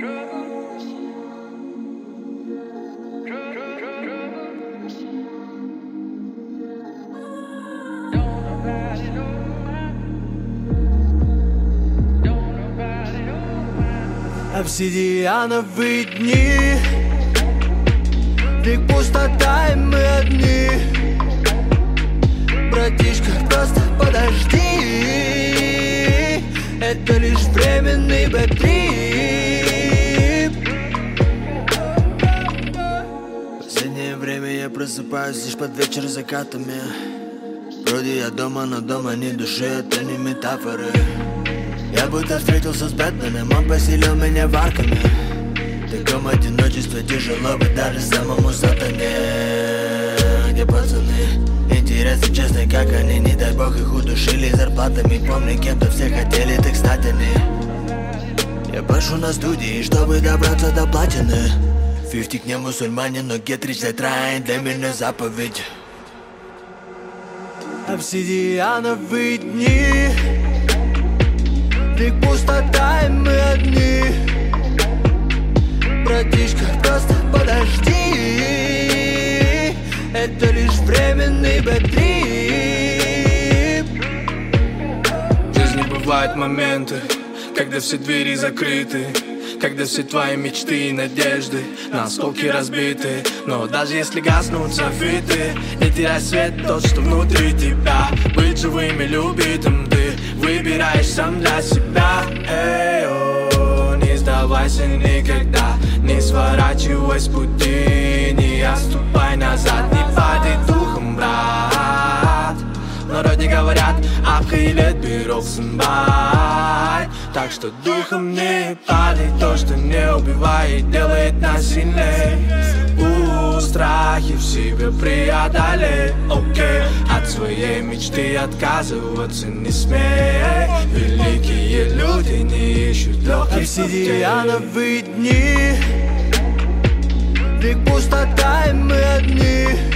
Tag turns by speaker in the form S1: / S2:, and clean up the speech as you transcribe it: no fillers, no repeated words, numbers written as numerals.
S1: Обсидиановые дни, век пустота и мы одни. Братишка, просто подожди, это лишь временный бэк-трип. Последнее время я просыпаюсь лишь под вечер закатами. Вроде я дома, но дома ни души, это не метафоры. Я будто встретился с Бэтменом, он поселил меня в Аркаме. В таком одиночестве тяжело быть даже самому сатане. Где пацаны? Интересно, честно, как они, не дай бог их удушили зарплатами. Помни, кем-то все хотели, так стать они. Я пашу на студии, чтобы добраться до платины. 50 не мусульманин, но get rich that trying для меня заповедь. Обсидиановые дни, век пустота и мы одни. Братишка, просто подожди, это лишь временный бэк-трип.
S2: В жизни бывают моменты, когда все двери закрыты, когда все твои мечты и надежды на осколки разбиты. Но даже если гаснут софиты, не теряй свет, тот, что внутри тебя. Быть живым и любитым ты выбираешь сам для себя. Эй-о, не сдавайся никогда, не сворачивай с пути, не отступай назад, не падай духом, брат. В народе говорят, апхилет бирок сымбай. Так что духом не падай, то, что не убивает, делает нас сильней. Страхи в себе преодолей, окей. От своей мечты отказываться не смей. Великие люди не ищут легких путей.
S1: Обсидиановые дни, век пустота и мы одни.